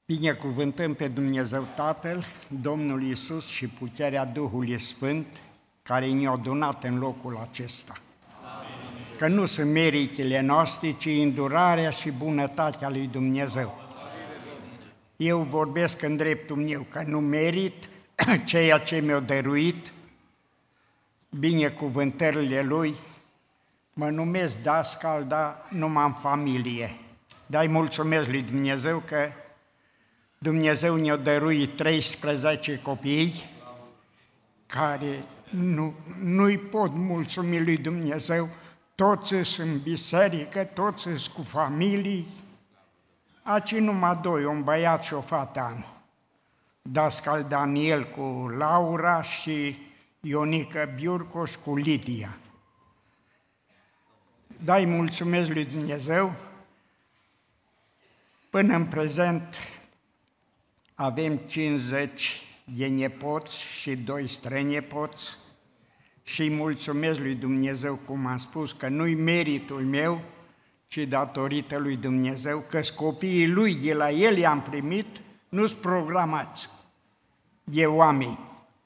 Binecuvântăm pe Dumnezeu Tatăl, Domnul Iisus și puterea Duhului Sfânt, care ne-a donat în locul acesta. Amin. Că nu sunt meritele noastre, ci îndurarea și bunătatea lui Dumnezeu. Eu vorbesc în dreptul meu, că nu merit ceea ce mi-a dăruit, binecuvântările Lui. Mă numesc dascal, dar nu am familie. Dar îi mulțumesc lui Dumnezeu că Dumnezeu ne-a dăruit 13 copii care nu-i pot mulțumi lui Dumnezeu. Toți sunt în biserică, toți sunt cu familii. Aici numai doi, un băiat și o fată. Dascal Daniel cu Laura și Ionica Biurcoș cu Lidia. Da-i mulțumesc lui Dumnezeu. Până în prezent avem 50 de nepoți și 2 strănepoți și îi mulțumesc lui Dumnezeu, cum am spus, că nu-i meritul meu, ci datorită lui Dumnezeu, că copiii lui de la el i-am primit, nu-s programați de oameni.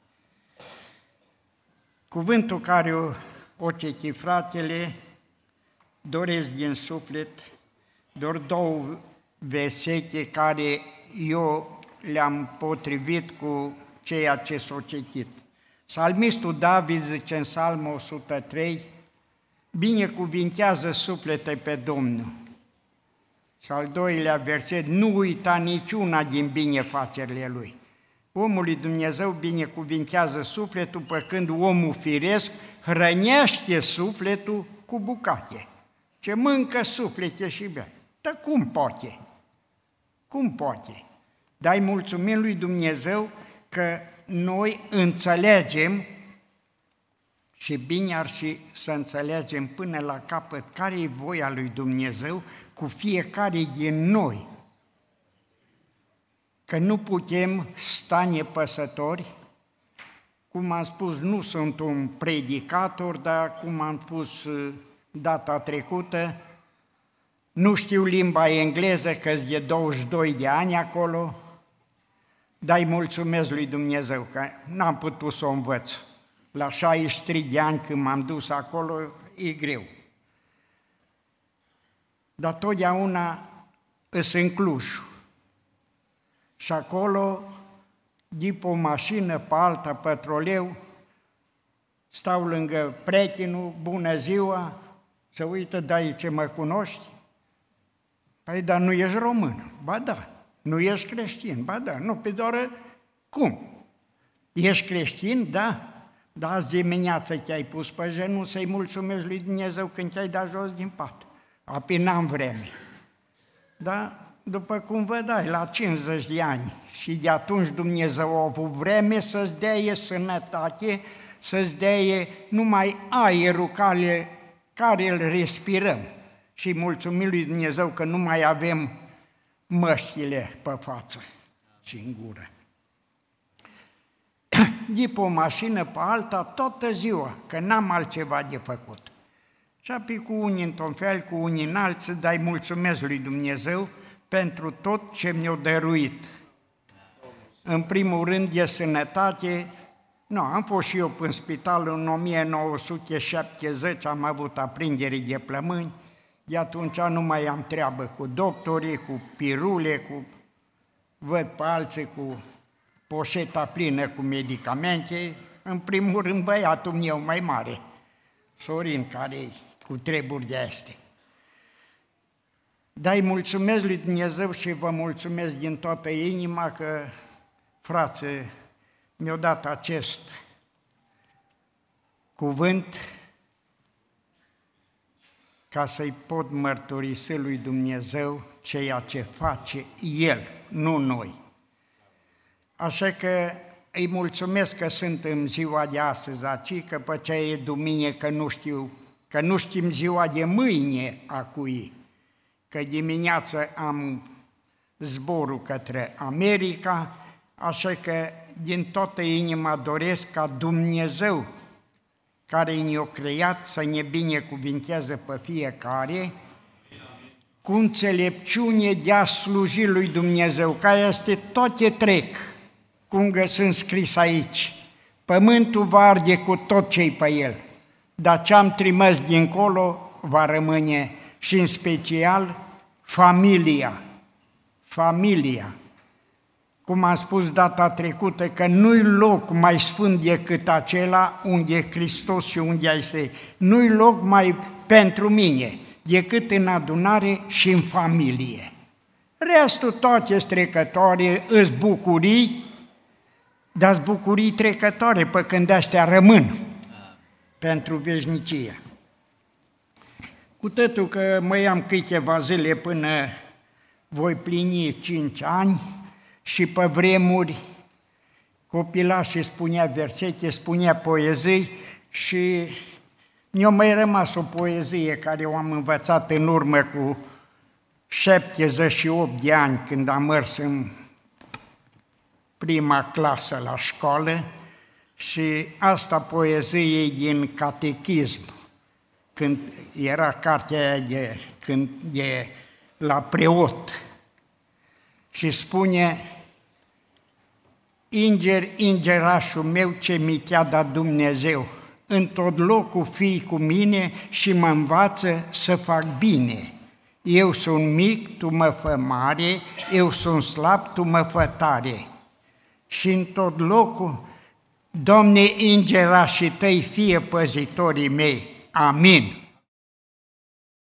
Cuvântul care o citi fratele, doresc din suflet, doar 2 versete care eu le-am potrivit cu ceea ce s-a citit. Psalmistul David zice în Psalmul 103, binecuvintează suflete pe Domnul. Și al 2-lea verset, nu uita niciuna din binefacerile Lui. Omul lui Dumnezeu binecuvintează sufletul, pe când omul firesc hrănește sufletul cu bucate. Ce mâncă suflete și bea. Dar cum poate? Cum poate? Dar îi mulțumim lui Dumnezeu că noi înțelegem și bine ar fi să înțelegem până la capăt care e voia lui Dumnezeu cu fiecare din noi. Că nu putem sta nepăsători, cum am spus, nu sunt un predicator, dar cum am spus data trecută, nu știu limba engleză, că-s de 22 de ani acolo, dar îi mulțumesc lui Dumnezeu că n-am putut să o învăț. La 63 de ani când m-am dus acolo, e greu. Dar totdeauna îs în Cluj. Și acolo, după o mașină pe alta, pe troleu, stau lângă prietenul, bună ziua, se uită, da, ce mă cunoști? Păi, dar nu ești român. Ba da. Nu ești creștin. Ba da. Nu, pe doar cum? Ești creștin? Da. Dar azi dimineață te-ai pus pe genunchi să-i mulțumești lui Dumnezeu când te-ai dat jos din pat. Apoi n-am vreme. Da? După cum vă dai, la 50 de ani și de atunci Dumnezeu a avut vreme să-ți dea sănătate, să-ți dea numai aerul care îl respirăm. Și mulțumim lui Dumnezeu că nu mai avem măștile pe față și în gură. După o mașină pe alta, toată ziua, că n-am altceva de făcut. Și apoi cu unii într-un fel, cu unii în alții, dar îi mulțumesc lui Dumnezeu pentru tot ce mi-a dăruit. În primul rând de sănătate. Am fost și eu în spital în 1970, am avut aprindere de plămâni. De atunci nu mai am treabă cu doctorii, cu pirule, văd pe alții cu poșeta plină cu medicamente. În primul rând băiatul meu mai mare, Sorin, care e cu treburi de astea. Dar îi mulțumesc lui Dumnezeu și vă mulțumesc din toată inima că, frații, mi-au dat acest cuvânt ca să-i pot mărturisi lui Dumnezeu ceea ce face El, nu noi. Așa că îi mulțumesc că sunt în ziua de astăzi aici, că pe ce e duminică că nu știm ziua de mâine a cui, că dimineață am zborul către America, așa că din toată inima doresc ca Dumnezeu, care ne-a creat, să ne binecuvinteze pe fiecare cu înțelepciune de a sluji lui Dumnezeu, ca este toate trec, cum găsim scris aici. Pământul va arde cu tot ce-i pe el, dar ce-am trimis dincolo va rămâne și în special familia. Familia. Cum am spus data trecută, că nu-i loc mai sfânt decât acela unde e Hristos și unde ai să. Nu-i loc mai pentru mine decât în adunare și în familie. Restul toate trecătoare, îs bucurii, dar bucurii trecătoare, pe când astea rămân pentru veșnicie. Cu totul că mai am câteva zile până voi plini 5 ani și pe vremuri copilașii spunea versete, spunea poezii și mi-a mai rămas o poezie care o am învățat în urmă cu 78 de ani când am mers în prima clasă la școală și asta poezie din catechism, când era cartea aia când e la preot și spune: Îngerașul meu ce mi te-a dat Dumnezeu, în tot locul fii cu mine și mă învață să fac bine. Eu sunt mic, tu mă fă mare, eu sunt slab, tu mă fă tare. Și în tot locul, Doamne, îngerașii tăi fie păzitorii mei. Amin.